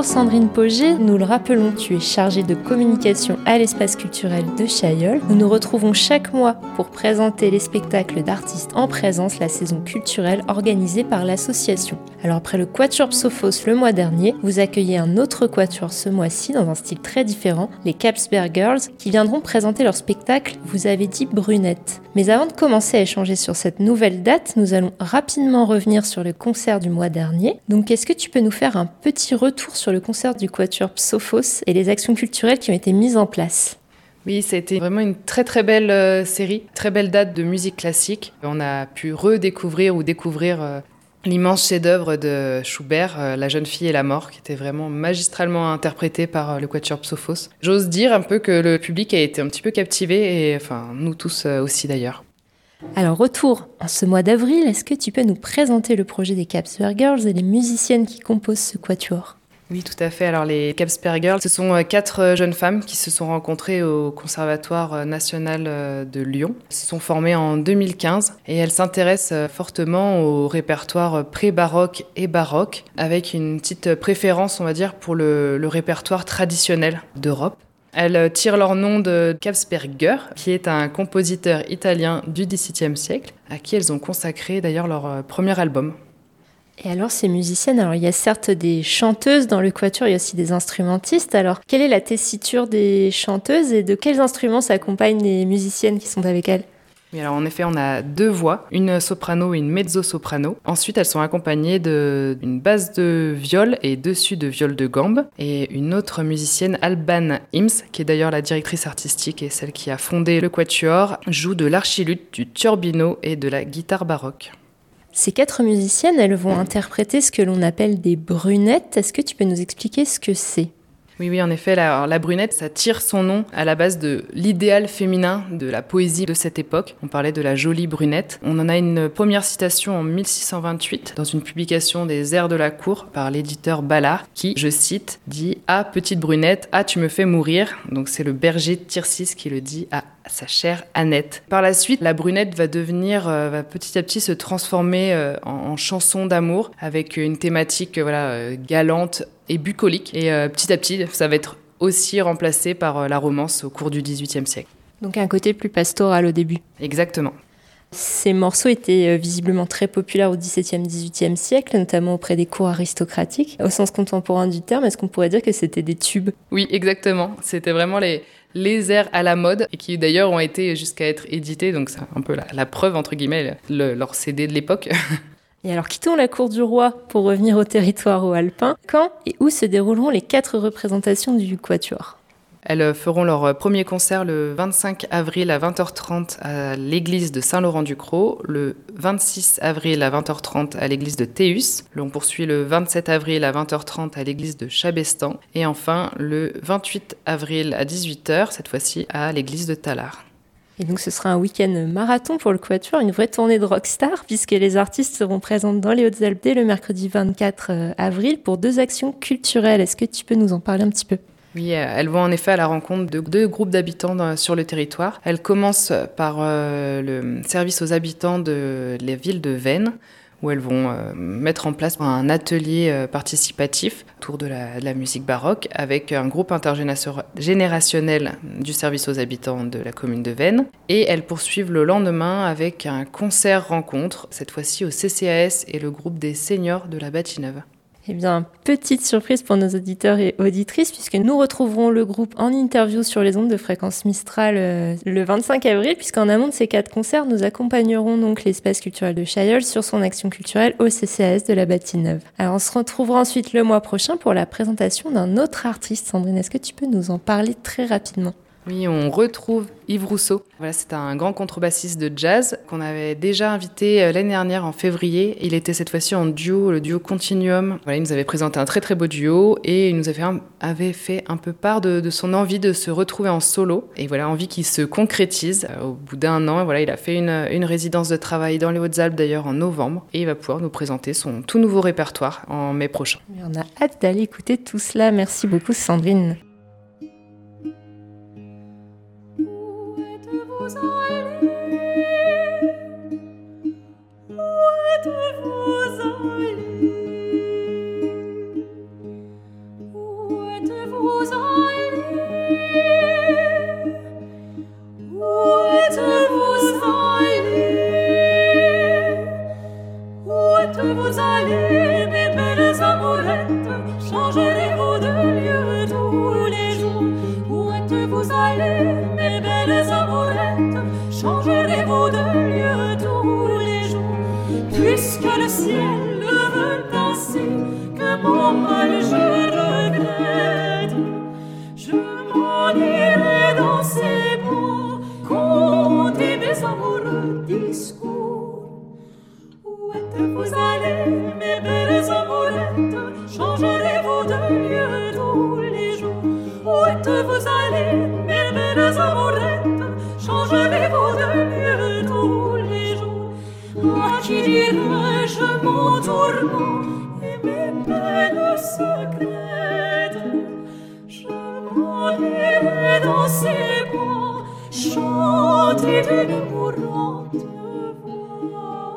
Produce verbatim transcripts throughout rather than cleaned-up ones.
Bonjour Sandrine Pauget, nous le rappelons, tu es chargée de communication à l'espace culturel de Chailleul. Nous nous retrouvons chaque mois pour présenter les spectacles d'artistes en présence, la saison culturelle organisée par l'association. Alors après le Quatuor Psophos le mois dernier, vous accueillez un autre quatuor ce mois-ci dans un style très différent, les Capsberg Girls, qui viendront présenter leur spectacle Vous avez dit brunette. Mais avant de commencer à échanger sur cette nouvelle date, nous allons rapidement revenir sur le concert du mois dernier. Donc est-ce que tu peux nous faire un petit retour sur le concert du Quatuor Psophos et les actions culturelles qui ont été mises en place ? Oui, c'était vraiment une très très belle euh, série, très belle date de musique classique. On a pu redécouvrir ou découvrir euh, l'immense chef-d'œuvre de Schubert, euh, La jeune fille et la mort, qui était vraiment magistralement interprété par euh, le Quatuor Psophos. J'ose dire un peu que le public a été un petit peu captivé, et enfin nous tous euh, aussi d'ailleurs. Alors retour en ce mois d'avril, est-ce que tu peux nous présenter le projet des Capsberg Girls et les musiciennes qui composent ce quatuor ? Oui, tout à fait. Alors, les Capsberg Girls, ce sont quatre jeunes femmes qui se sont rencontrées au Conservatoire national de Lyon. Elles se sont formées en deux mille quinze et elles s'intéressent fortement au répertoire pré-baroque et baroque, avec une petite préférence, on va dire, pour le, le répertoire traditionnel d'Europe. Elles tirent leur nom de Capsberger, qui est un compositeur italien du dix-septième siècle, à qui elles ont consacré d'ailleurs leur premier album. Et alors ces musiciennes, alors il y a certes des chanteuses dans le quatuor, il y a aussi des instrumentistes. Alors quelle est la tessiture des chanteuses et de quels instruments s'accompagnent les musiciennes qui sont avec elles ? Oui, alors en effet, on a deux voix, une soprano et une mezzo-soprano. Ensuite, elles sont accompagnées de, d'une basse de viol et dessus de viol de gambe. Et une autre musicienne, Alban Ims, qui est d'ailleurs la directrice artistique et celle qui a fondé le quatuor, joue de l'archiluth, du turbino et de la guitare baroque. Ces quatre musiciennes, elles vont interpréter ce que l'on appelle des brunettes. Est-ce que tu peux nous expliquer ce que c'est ? Oui, oui, en effet, la, la brunette, ça tire son nom à la base de l'idéal féminin de la poésie de cette époque. On parlait de la jolie brunette. On en a une première citation en mille six cent vingt-huit dans une publication des Airs de la Cour par l'éditeur Ballard qui, je cite, dit « Ah, petite brunette, ah, tu me fais mourir ». Donc c'est le berger Tircis qui le dit à sa chère Annette. Par la suite, la brunette va devenir, euh, va petit à petit se transformer euh, en, en chanson d'amour avec une thématique euh, voilà, euh, galante et bucolique. Et euh, petit à petit, ça va être aussi remplacé par euh, la romance au cours du dix-huitième siècle. Donc un côté plus pastoral au début. Exactement. Ces morceaux étaient visiblement très populaires au dix-septième dix-huitième siècle, notamment auprès des cours aristocratiques. Au sens contemporain du terme, est-ce qu'on pourrait dire que c'était des tubes ? Oui, exactement. C'était vraiment les, les airs à la mode, et qui d'ailleurs ont été jusqu'à être édités, donc c'est un peu la, la preuve, entre guillemets, le, leur C D de l'époque. Et alors, quittons la cour du roi pour revenir au territoire haut-alpin. Quand et où se dérouleront les quatre représentations du quatuor ? Elles feront leur premier concert le vingt-cinq avril à vingt heures trente à l'église de Saint-Laurent-du-Croc, le vingt-six avril à vingt heures trente à l'église de Théus, on poursuit le vingt-sept avril à vingt heures trente à l'église de Chabestan, et enfin le vingt-huit avril à dix-huit heures, cette fois-ci à l'église de Tallard. Et donc ce sera un week-end marathon pour le quatuor, une vraie tournée de rockstar, puisque les artistes seront présents dans les Hautes-Alpes dès le mercredi vingt-quatre avril pour deux actions culturelles. Est-ce que tu peux nous en parler un petit peu ? Oui, elles vont en effet à la rencontre de deux groupes d'habitants dans, sur le territoire. Elles commencent par euh, le service aux habitants de la ville de Veynes, où elles vont euh, mettre en place un atelier euh, participatif autour de la, de la musique baroque avec un groupe intergénérationnel du service aux habitants de la commune de Veynes. Et elles poursuivent le lendemain avec un concert-rencontre, cette fois-ci au C C A S et le groupe des seniors de la Bâtie-Neuve. Eh bien, petite surprise pour nos auditeurs et auditrices, puisque nous retrouverons le groupe en interview sur les ondes de Fréquence Mistral euh, le vingt-cinq avril, puisqu'en amont de ces quatre concerts, nous accompagnerons donc l'espace culturel de Chailleul sur son action culturelle au C C A S de la Bâtie-Neuve. Alors, on se retrouvera ensuite le mois prochain pour la présentation d'un autre artiste. Sandrine, est-ce que tu peux nous en parler très rapidement ? Oui, on retrouve Yves Rousseau. Voilà, c'est un grand contrebassiste de jazz qu'on avait déjà invité l'année dernière en février. Il était cette fois-ci en duo, le duo Continuum. Voilà, il nous avait présenté un très très beau duo et il nous avait, un, avait fait un peu part de, de son envie de se retrouver en solo. Et voilà, envie qu'il se concrétise au bout d'un an. Et voilà, il a fait une, une résidence de travail dans les Hautes-Alpes d'ailleurs en novembre et il va pouvoir nous présenter son tout nouveau répertoire en mai prochain. On a hâte d'aller écouter tout cela. Merci beaucoup Sandrine. Vous allez, où êtes-vous allés, où puisque le ciel le veut ainsi, que mon mal je regrette. Je m'en irai dans ces bois, conter mes amoureux discours. Où êtes-vous allés, mes belles amourettes? Changerez-vous de lieu tous les jours? Où êtes-vous allés, mes belles amourettes? Changerez-vous de lieu tous les jours? À qui dirai-je mon tourment et mes peines secrètes? Je m'en irai dans ces bois, chanter d'une mourante voix.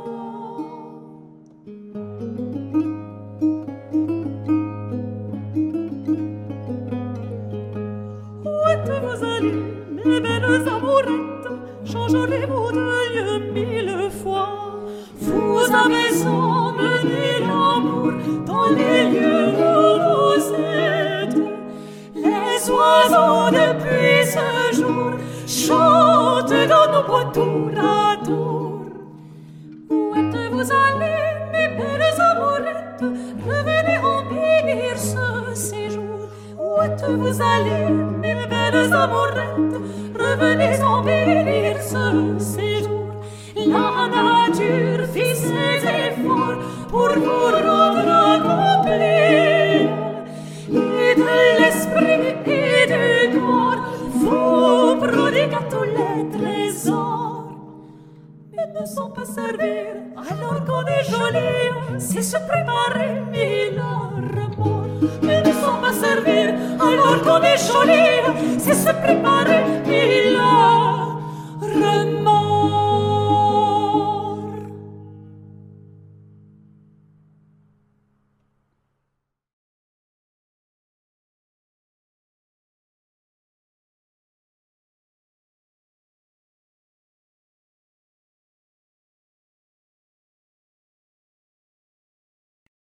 Où êtes-vous allés, mes belles amourettes? Changerez-vous de lieu mille fois? Vous avez emmené l'amour dans les lieux où vous êtes. Les oiseaux depuis ce jour chantent dans nos bois tour à tour. Où êtes-vous allés, mes belles amourettes? Revenez embellir ce séjour. Où êtes-vous allés, mes belles amourettes? Revenez embellir ce séjour. La nature fit ses efforts pour vous rendre accomplis, et de l'esprit et du corps vous prodiguent tous les trésors. Mais ne sont pas servir alors qu'on est joli, c'est se préparer mille remords. Mais ne sont pas servir alors qu'on est joli, c'est se préparer